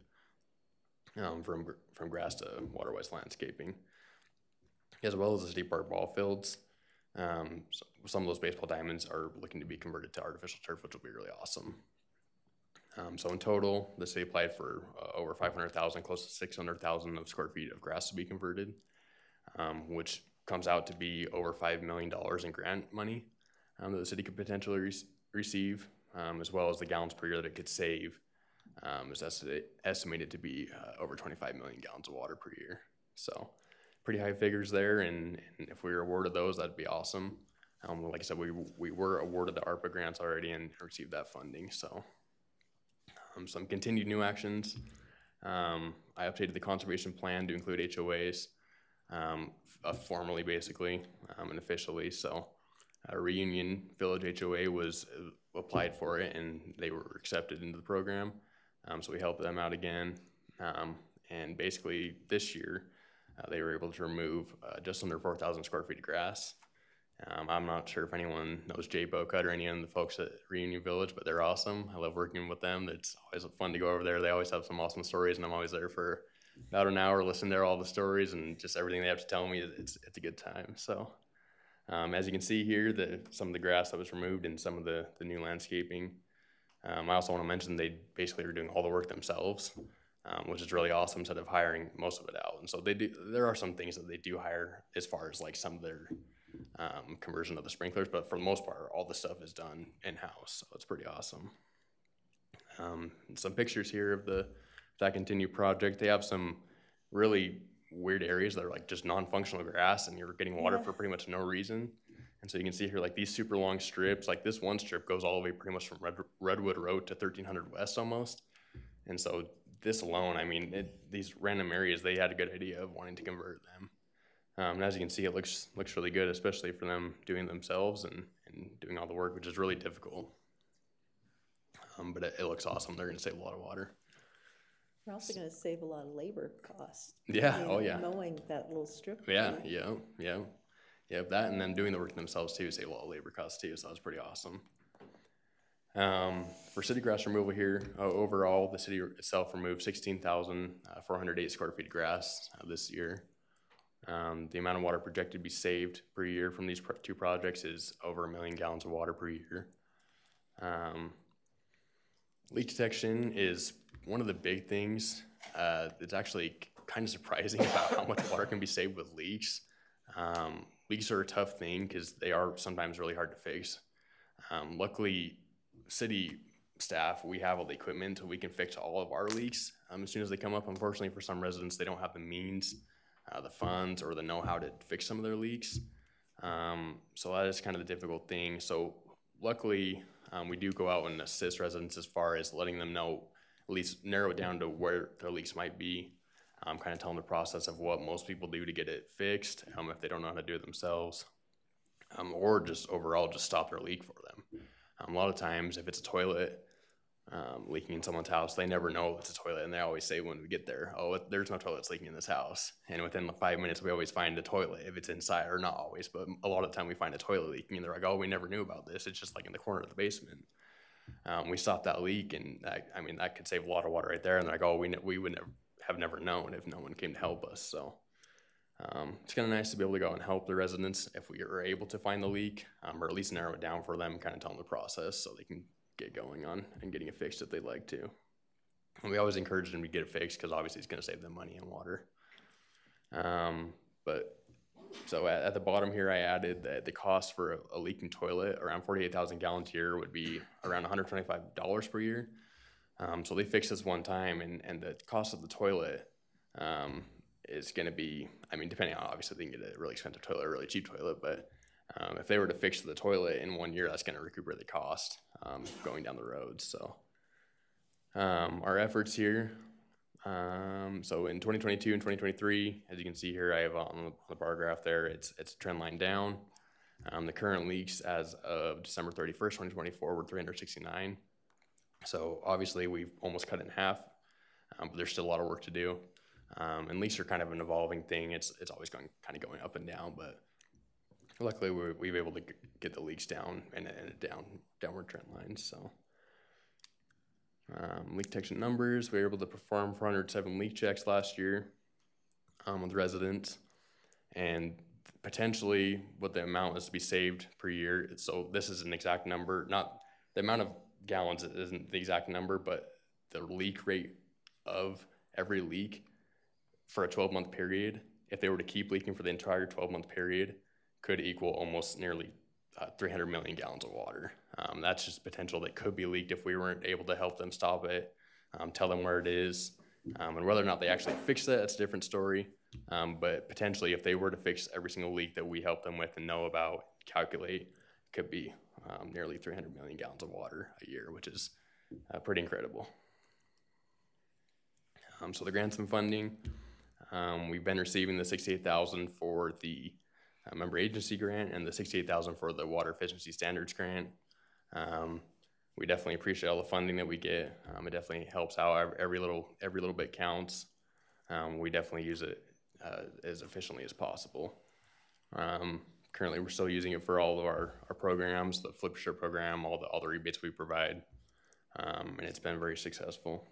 from grass to waterways landscaping, as well as the city park ball fields. So some of those baseball diamonds are looking to be converted to artificial turf, which will be really awesome. So in total, the city applied for over 500,000, close to 600,000 of square feet of grass to be converted, which comes out to be over $5 million in grant money that the city could potentially receive, as well as the gallons per year that it could save is estimated to be over 25 million gallons of water per year. So pretty high figures there, and if we were awarded those, that'd be awesome. Like I said, we were awarded the ARPA grants already and received that funding. So some continued new actions. I updated the conservation plan to include HOAs, formally basically, and officially. So Reunion Village HOA was applied for it, and they were accepted into the program. So we helped them out again. And basically this year, they were able to remove just under 4,000 square feet of grass. I'm not sure if anyone knows Jay Bocut or any of the folks at Reunion Village, but they're awesome. I love working with them. It's always fun to go over there. They always have some awesome stories, and I'm always there for about an hour listening to all the stories and just everything they have to tell me. It's a good time. So as you can see here, some of the grass that was removed and some of the new landscaping. I also want to mention they basically are doing all the work themselves, which is really awesome instead of hiring most of it out. And so there are some things that they do hire as far as like some of their conversion of the sprinklers, but for the most part, all the stuff is done in-house. So it's pretty awesome. Some pictures here of that continued project. They have some really weird areas that are like just non-functional grass, and you're getting water for pretty much no reason. And so you can see here, like these super long strips, like this one strip goes all the way pretty much from Redwood Road to 1300 West almost. And so this alone, I mean, these random areas, they had a good idea of wanting to convert them. And as you can see, it looks really good, especially for them doing it themselves and doing all the work, which is really difficult. But it looks awesome. They're going to save a lot of water. We're also going to save a lot of labor costs. Yeah, you know, oh yeah. Mowing that little strip. Yeah, that and then doing the work themselves too, save a lot of labor costs too, so that's pretty awesome. For city grass removal here, overall, the city itself removed 16,408 square feet of grass this year. The amount of water projected to be saved per year from these two projects is over 1 million gallons of water per year. Leak detection is one of the big things. It's actually kind of surprising about how much water can be saved with leaks. Leaks are a tough thing because they are sometimes really hard to fix. Luckily, city staff, we have all the equipment so we can fix all of our leaks as soon as they come up. Unfortunately, for some residents, they don't have the means, the funds, or the know-how to fix some of their leaks. So that is kind of the difficult thing. So luckily, we do go out and assist residents as far as letting them know, at least narrow it down to where their leaks might be. Kind of tell them the process of what most people do to get it fixed, if they don't know how to do it themselves, or just overall just stop their leak for them. A lot of times, if it's a toilet leaking in someone's house, they never know it's a toilet, and they always say when we get there, "Oh, there's no toilets leaking in this house." And within 5 minutes, we always find a toilet if it's inside, or not always, but a lot of the time we find a toilet leaking, and they're like, "Oh, we never knew about this. It's just like in the corner of the basement." We stopped that leak, and that could save a lot of water right there. And they're like, "Oh, we would have never known if no one came to help us." So it's kind of nice to be able to go and help the residents if we are able to find the leak, or at least narrow it down for them, kind of tell them the process so they can get going on and getting it fixed if they'd like to. And we always encourage them to get it fixed because obviously it's going to save them money and water. So at the bottom here, I added that the cost for a leaking toilet around 48,000 gallons a year would be around $125 per year. So they fixed this one time, and the cost of the toilet is going to be, depending on, obviously they can get a really expensive toilet or a really cheap toilet, but if they were to fix the toilet in 1 year, that's going to recuperate the cost going down the road. So our efforts here, so in 2022 and 2023, as you can see here, I have on the bar graph there, it's a trend line down. The current leaks as of December 31st, 2024 were 369. So obviously we've almost cut it in half, but there's still a lot of work to do. And leaks are kind of an evolving thing. It's always going up and down, but luckily we've been able to get the leaks down and a downward trend line. So leak detection numbers, we were able to perform 407 leak checks last year with residents, and potentially what the amount is to be saved per year. So this is an exact number, not the amount of gallons isn't the exact number, but the leak rate of every leak for a 12-month period, if they were to keep leaking for the entire 12-month period, could equal almost nearly 300 million gallons of water. That's just potential that could be leaked if we weren't able to help them stop it, tell them where it is, and whether or not they actually fix that, that's a different story. But potentially, if they were to fix every single leak that we help them with and know about, calculate, it could be nearly 300 million gallons of water a year, which is pretty incredible. So the grants and funding, we've been receiving the $68,000 for the member agency grant and the $68,000 for the water efficiency standards grant. We definitely appreciate all the funding that we get. It definitely helps out. Every little bit counts. We definitely use it as efficiently as possible. Currently, we're still using it for all of our programs, the Flip Shirt program, all the rebates we provide, and it's been very successful.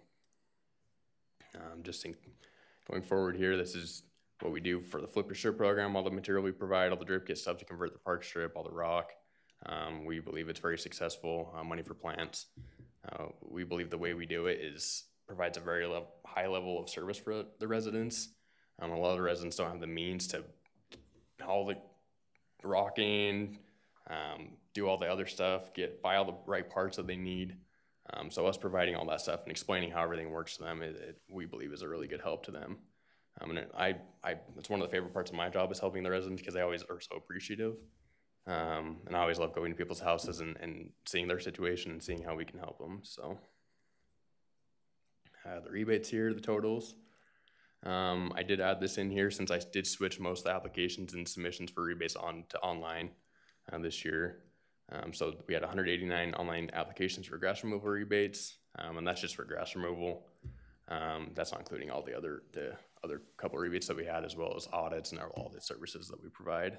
Going forward here, this is what we do for the Flip Your Shirt program, all the material we provide, all the drip kit stuff to convert the park strip, all the rock. We believe it's very successful, money for plants. We believe the way we do it provides a very high level of service for the residents. A lot of the residents don't have the means to haul the rock in, do all the other stuff, buy all the right parts that they need. So us providing all that stuff and explaining how everything works to them, we believe is a really good help to them. And it's one of the favorite parts of my job is helping the residents because they always are so appreciative. And I always love going to people's houses and seeing their situation and seeing how we can help them. So the rebates here, the totals. I did add this in here since I did switch most of the applications and submissions for rebates on to online this year. So we had 189 online applications for grass removal rebates, and that's just for grass removal. That's not including all the other couple rebates that we had, as well as audits and all the services that we provide.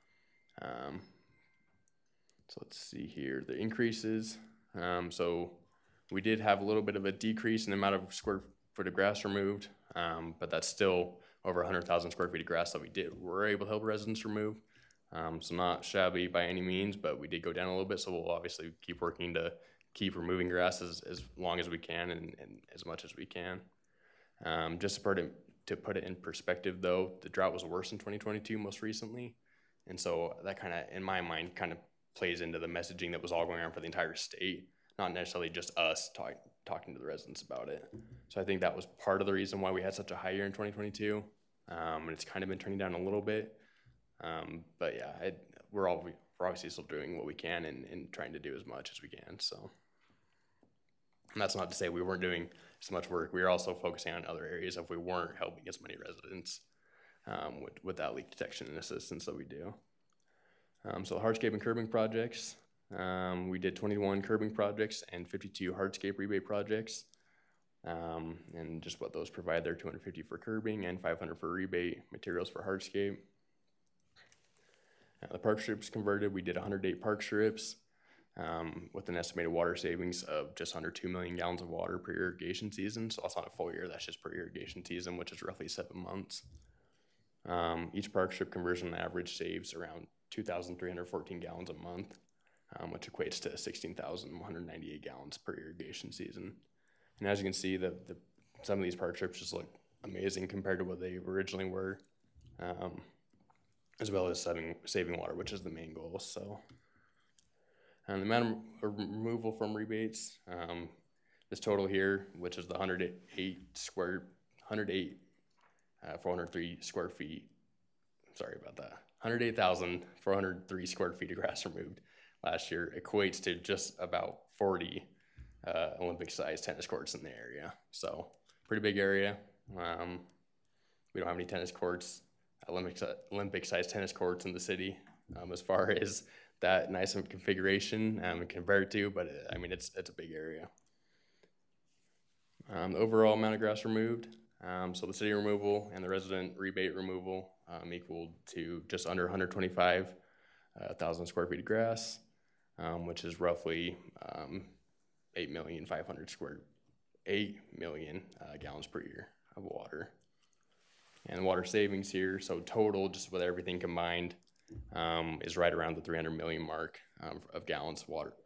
So let's see here, the increases. So we did have a little bit of a decrease in the amount of square foot of grass removed, but that's still over 100,000 square feet of grass that we're able to help residents remove. So not shabby by any means, but we did go down a little bit. So we'll obviously keep working to keep removing grass as long as we can and as much as we can. Just to put it in perspective though, the drought was worse in 2022 most recently. And so that kind of, in my mind, kind of plays into the messaging that was all going on for the entire state, not necessarily just us talking to the residents about it. So I think that was part of the reason why we had such a high year in 2022. And it's kind of been turning down a little bit. But yeah, we're obviously still doing what we can and trying to do as much as we can. So, and that's not to say we weren't doing as much work. We were also focusing on other areas if we weren't helping as many residents with that leak detection and assistance that we do. So hardscape and curbing projects, we did 21 curbing projects and 52 hardscape rebate projects. And just what those provide there, 250 for curbing and 500 for rebate materials for hardscape. The park strips converted, we did 108 park strips with an estimated water savings of just under 2 million gallons of water per irrigation season. So that's not a full year, that's just per irrigation season, which is roughly 7 months. Each park strip conversion on average saves around 2,314 gallons a month, which equates to 16,198 gallons per irrigation season. And as you can see, some of these park strips just look amazing compared to what they originally were, as well as saving water, which is the main goal. So, and the amount of removal from rebates, this total here, which is the 403 square feet. Sorry about that. 108,403 square feet of grass removed last year equates to just about 40 Olympic-sized tennis courts in the area. So pretty big area. We don't have any tennis courts, Olympic-sized tennis courts in the city as far as that nice of configuration compared to, but I mean, it's a big area. The overall amount of grass removed, so the city removal and the resident rebate removal equaled to just under 125,000 square feet of grass, which is roughly 8 million gallons per year of water. And water savings here, so total, just with everything combined, is right around the 300 million mark of gallons of water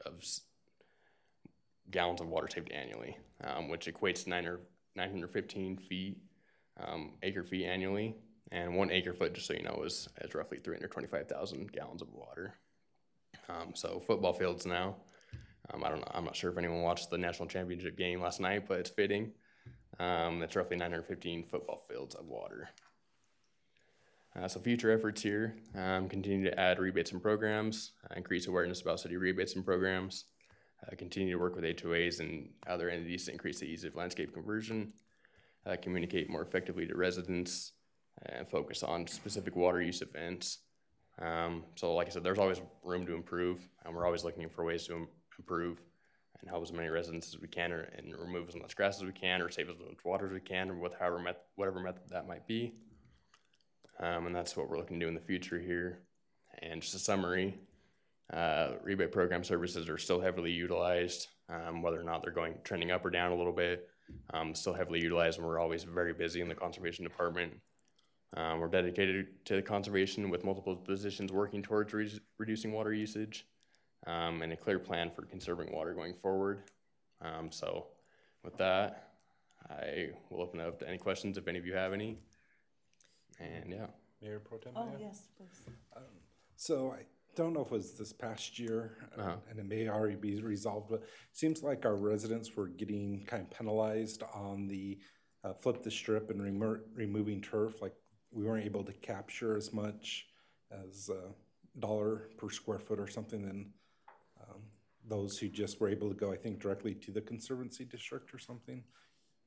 saved annually, which equates to 915 acre feet annually. And 1 acre foot, just so you know, is roughly 325,000 gallons of water. So football fields now. I'm not sure if anyone watched the national championship game last night, but it's fitting. It's roughly 915 football fields of water. So future efforts here, continue to add rebates and programs, increase awareness about city rebates and programs, continue to work with HOAs and other entities to increase the ease of landscape conversion, communicate more effectively to residents, and focus on specific water use events. So like I said, there's always room to improve, and we're always looking for ways to improve and help as many residents as we can, and remove as much grass as we can, or save as much water as we can, or whatever method that might be. And that's what we're looking to do in the future here. And just a summary, rebate program services are still heavily utilized, whether or not they're trending up or down a little bit, still heavily utilized, and we're always very busy in the conservation department. We're dedicated to conservation with multiple positions working towards reducing water usage, and a clear plan for conserving water going forward. So with that, I will open it up to any questions if any of you have any. And yeah. Mayor Pro Tem? Oh, yes, please. So I don't know if it was this past year, and it may already be resolved, but it seems like our residents were getting kind of penalized on the flip the strip and removing turf. Like we weren't able to capture as much as $1 per square foot or something than those who just were able to go, I think, directly to the Conservancy District or something.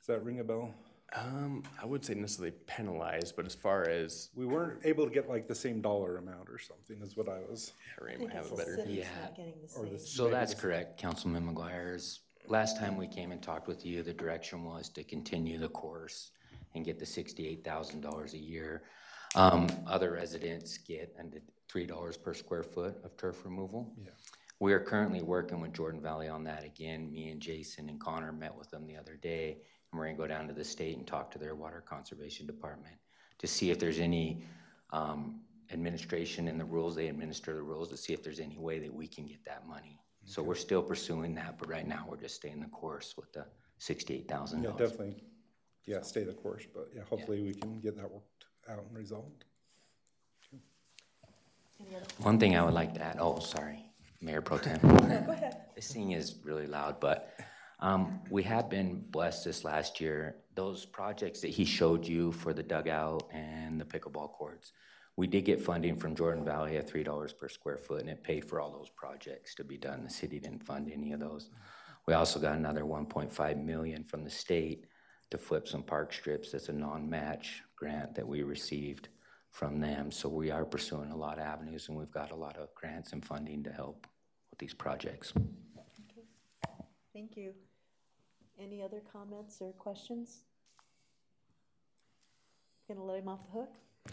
Does that ring a bell? I wouldn't say necessarily penalized, but as far as We weren't able to get like the same dollar amount or something is what I was. Ray I might think have it's a the better. city's Yeah. not getting the Or same. the So that's correct, Councilman McGuire's. Last time we came and talked with you, the direction was to continue the course and get the $68,000 a year. Other residents get $3 per square foot of turf removal. Yeah. We are currently working with Jordan Valley on that again. Me and Jason and Connor met with them the other day, and we're gonna go down to the state and talk to their water conservation department to see if there's any administration in the rules, they administer the rules, to see if there's any way that we can get that money. So we're still pursuing that, but right now we're just staying the course with the $68,000. Yeah, definitely. Yeah, stay the course, but yeah, hopefully we can get that worked out and resolved. One thing I would like to add, oh, sorry, Mayor Pro Tem. Go ahead. This thing is really loud, but we have been blessed this last year. Those projects that he showed you for the dugout and the pickleball courts, we did get funding from Jordan Valley at $3 per square foot, and it paid for all those projects to be done. The city didn't fund any of those. We also got another $1.5 million from the state to flip some park strips. That's a non-match grant that we received from them. So we are pursuing a lot of avenues, and we've got a lot of grants and funding to help with these projects. Okay. Thank you. Any other comments or questions? Gonna let him off the hook?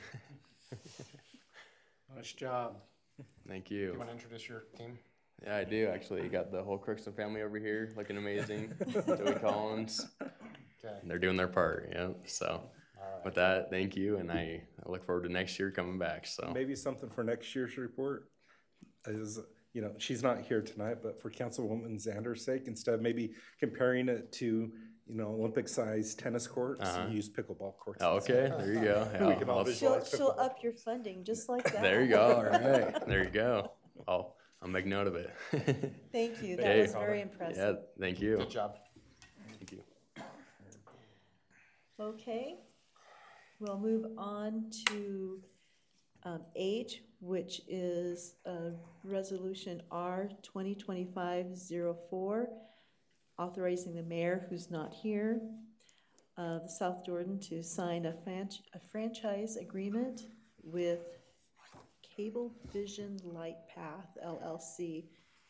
Nice job. Thank you. You want to introduce your team? Yeah, I do actually. You got the whole Crookston family over here looking amazing. Joey Collins. Okay. And they're doing their part, yeah. So with that, thank you, and I look forward to next year coming back. So Maybe something for next year's report is, you know, she's not here tonight, but for Councilwoman Zander's sake, instead of maybe comparing it to, you know, Olympic-sized tennis courts, use pickleball courts. oh, okay, there you go. Yeah, We can all visualize She'll pickleball. up your funding just like that. there you go. All right, there you go. I'll make note of it. Thank you. That Okay. was very impressive. Yeah, thank you. Good job. Thank you. Okay, we'll move on to H, which is Resolution R 2025-04, authorizing the mayor, who's not here, of South Jordan to sign a franchise agreement with Cablevision Lightpath LLC.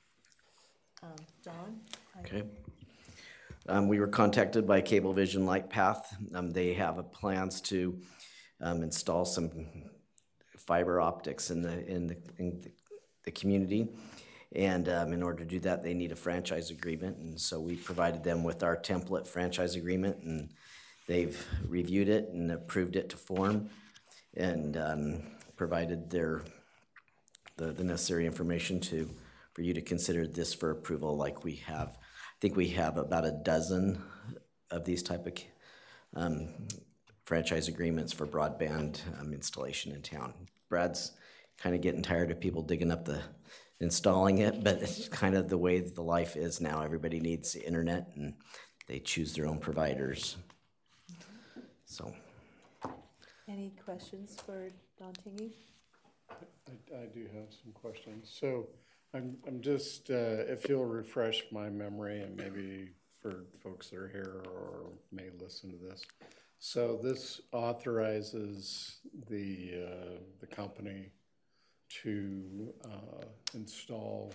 Don? Okay. We were contacted by Cablevision Lightpath. They have plans to install some fiber optics in the community. And in order to do that, they need a franchise agreement. And so we provided them with our template franchise agreement, and they've reviewed it and approved it to form, and provided the necessary information for you to consider this for approval. Like we have, I think we have about a dozen of these type of franchise agreements for broadband installation in town. Brad's kind of getting tired of people digging up installing it, but it's kind of the way that the life is now. Everybody needs the internet, and they choose their own providers. So. Any questions for Don Tingy? I do have some questions. So I'm just, if you'll refresh my memory, and maybe for folks that are here or may listen to this. So this authorizes the company to install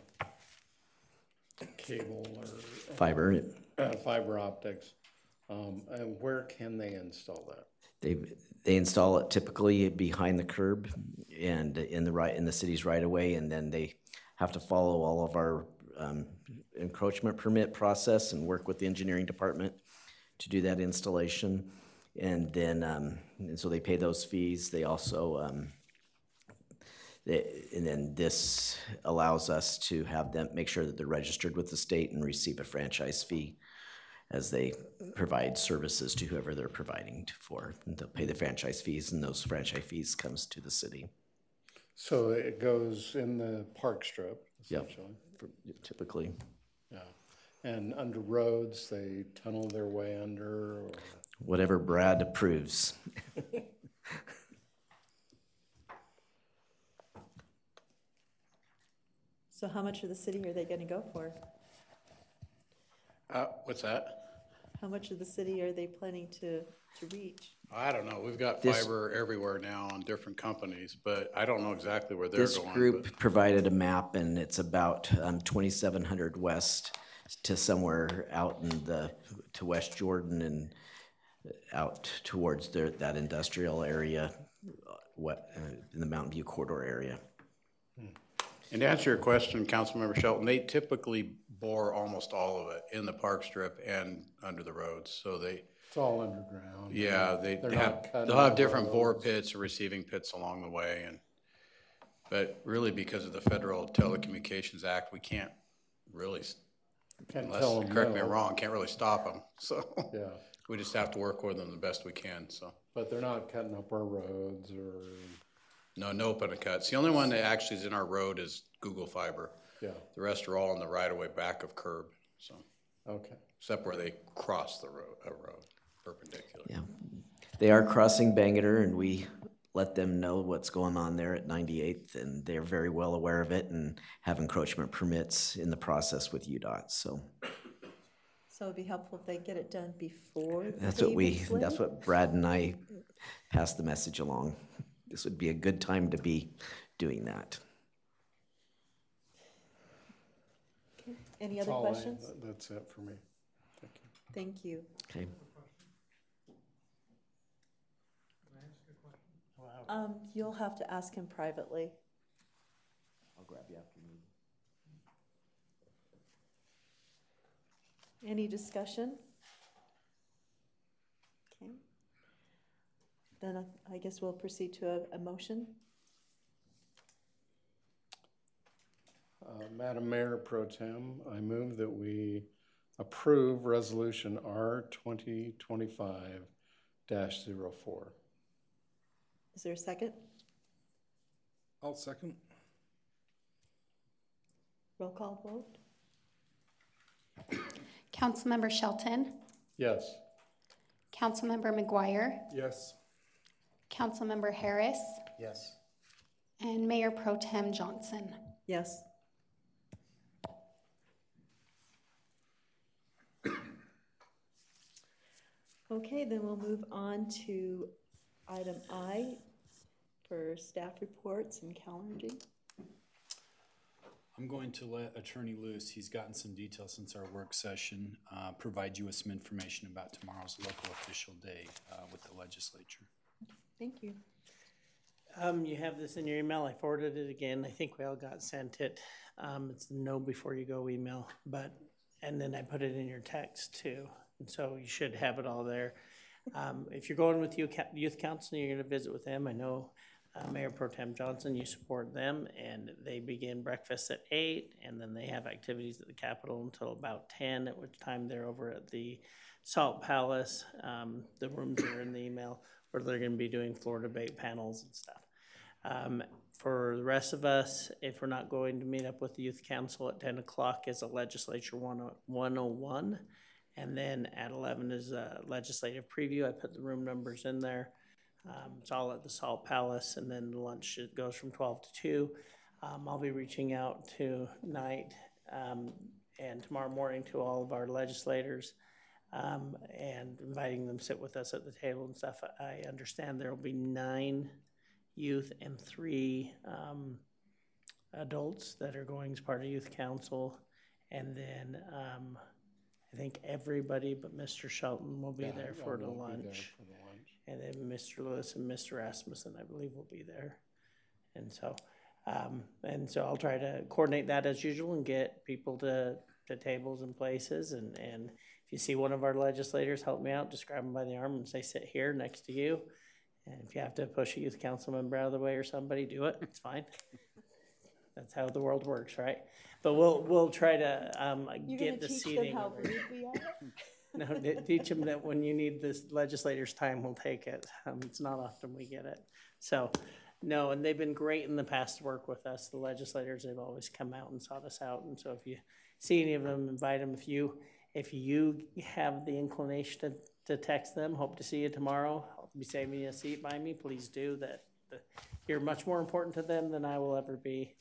cable or Fiber. Fiber optics. And where can they install that? They install it typically behind the curb and in the city's right of way, and then they have to follow all of our encroachment permit process and work with the engineering department to do that installation. And then and so they pay those fees. They also and then this allows us to have them make sure that they're registered with the state and receive a franchise fee as they provide services to whoever they're providing for. And they'll pay the franchise fees, and those franchise fees comes to the city. So it goes in the park strip, essentially? Yep, typically. Yeah. And under roads, they tunnel their way under? Or? Whatever Brad approves. So how much for the city are they gonna go for? What's that? How much of the city are they planning to reach? I don't know. We've got This- fiber everywhere now on different companies, but I don't know exactly where they're This going. group provided a map, and it's about 2,700 west to somewhere out to West Jordan and out towards that industrial area, in the Mountain View corridor area. And to answer your question, Councilmember Shelton, they typically bore almost all of it in the park strip and under the roads. So It's all underground. yeah, They're not cutting they'll have the different bore roads. pits or receiving pits along the way. But really, because of the Federal Telecommunications Act, we can't really, Can't unless, tell them correct me if no. I'm wrong, can't really stop them. So Yeah, we just have to work with them the best we can, so. but they're not cutting up our roads or, No open cuts. The only one that actually is in our road is Google Fiber. yeah, The rest are all on the right-of-way back of curb, so, okay. except where they cross a road perpendicular. Yeah. They are crossing Bangerter, and we let them know what's going on there at 98th, and they're very well aware of it and have encroachment permits in the process with UDOT, so. So it'd be helpful if they get it done before the That's paving's laid? that's what Brad and I passed the message along. This would be a good time to be doing that. Okay. Any That's other all I- questions? That's it for me. Thank you. Thank you. Okay. You'll have to ask him privately. I'll grab you after me. Any discussion? Okay. Then I guess we'll proceed to a motion. Madam Mayor Pro Tem, I move that we approve Resolution R 2025-04. Is there a second? I'll second. Roll call vote? Councilmember Shelton, Yes. Councilmember McGuire, Yes. Councilmember Harris, Yes. and Mayor Pro Tem Johnson. Yes. Okay, then we'll move on to item I for staff reports and calendaring. I'm going to let Attorney Lewis, he's gotten some details since our work session, provide you with some information about tomorrow's local official day with the legislature. Thank you. You have this in your email. I forwarded it again. I think we all got sent it. It's the know before you go email, and then I put it in your text too. And so you should have it all there. If you're going with youth council, you're going to visit with them. I know Mayor Pro Tem Johnson, you support them, and they begin breakfast at 8, and then they have activities at the Capitol until about 10, at which time they're over at the Salt Palace. The rooms are in the email, where they're going to be doing floor debate panels and stuff. For the rest of us, if we're not going to meet up with the youth council at 10 o'clock is a legislature 101. And then at 11 is a legislative preview. I put the room numbers in there. It's all at the Salt Palace, and then lunch it goes from 12 to 2. I'll be reaching out tonight and tomorrow morning to all of our legislators and inviting them to sit with us at the table and stuff. I understand there will be 9 youth and 3 adults that are going as part of youth council, and then I think everybody but Mr. Shelton will be there for the lunch. And then Mr. Lewis and Mr. Rasmussen, I believe, will be there. And so I'll try to coordinate that as usual and get people to tables and places. And if you see one of our legislators, help me out. Just grab them by the arm and say, sit here next to you. And if you have to push a youth council member out of the way or somebody, do it. It's fine. That's how the world works, right? But we'll try to get the seating. You're going to teach them how rude we are? No, teach them that when you need this legislator's time, we'll take it. It's not often we get it. So, no, and they've been great in the past to work with us. The legislators, they've always come out and sought us out. And so if you see any of them, invite them. If you have the inclination to text them, hope to see you tomorrow. I'll be saving you a seat by me. Please do that. You're much more important to them than I will ever be.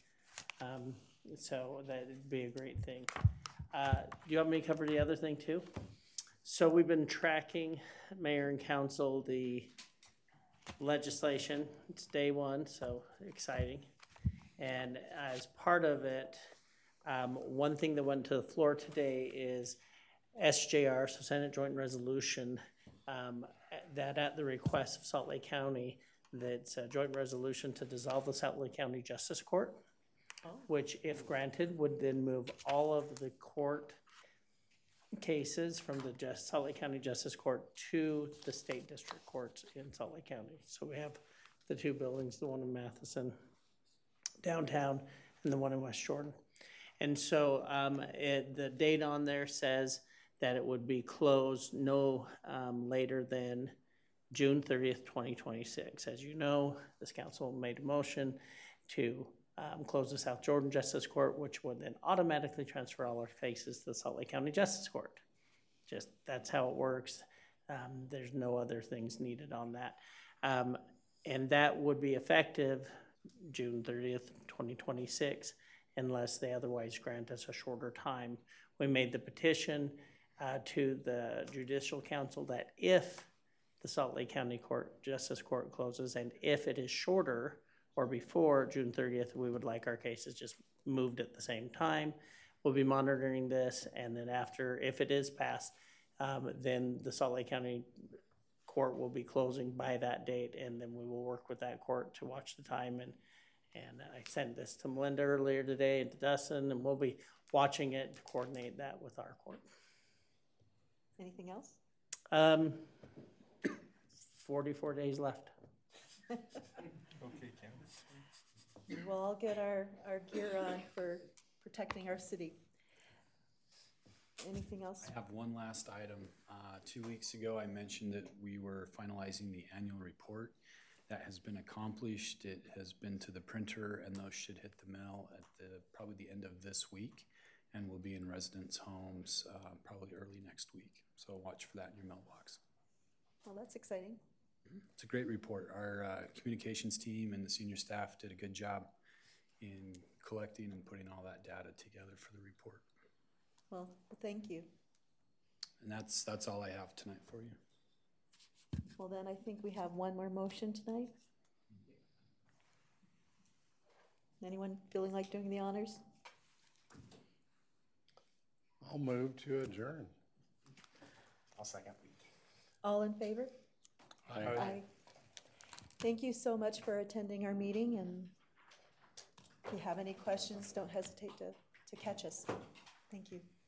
So that'd be a great thing. Do you want me to cover the other thing too? So we've been tracking, Mayor and Council, the legislation. It's day one, so exciting. And as part of it, one thing that went to the floor today is SJR, so Senate Joint Resolution, that at the request of Salt Lake County, that's a joint resolution to dissolve the Salt Lake County Justice Court, which if granted would then move all of the court cases from the Salt Lake County Justice Court to the state district courts in Salt Lake County. So we have the two buildings, the one in Matheson downtown and the one in West Jordan. And so the date on there says that it would be closed no later than June 30th, 2026. As you know, this council made a motion to close the South Jordan Justice Court, which would then automatically transfer all our cases to the Salt Lake County Justice Court. Just that's how it works. There's no other things needed on that. And that would be effective June 30th, 2026, unless they otherwise grant us a shorter time. We made the petition to the Judicial Council that if the Salt Lake County Justice Court closes, and if it is shorter or before June 30th, we would like our cases just moved at the same time. We'll be monitoring this, and then after, if it is passed, then the Salt Lake County Court will be closing by that date, and then we will work with that court to watch the time. And I sent this to Melinda earlier today and to Dustin, and we'll be watching it to coordinate that with our court. Anything else? 44 days left. Okay, Candace. We'll all get our gear on for protecting our city. Anything else? I have one last item. 2 weeks ago, I mentioned that we were finalizing the annual report. That has been accomplished. It has been to the printer, and those should hit the mail at probably the end of this week, and will be in residents' homes probably early next week. So watch for that in your mailbox. Well, that's exciting. It's a great report. Our communications team and the senior staff did a good job in collecting and putting all that data together for the report. Well, thank you. And that's all I have tonight for you. Well, then I think we have one more motion tonight. Anyone feeling like doing the honors? I'll move to adjourn. I'll second. All in favor? Aye. Aye. Thank you so much for attending our meeting, and if you have any questions, don't hesitate to catch us. Thank you.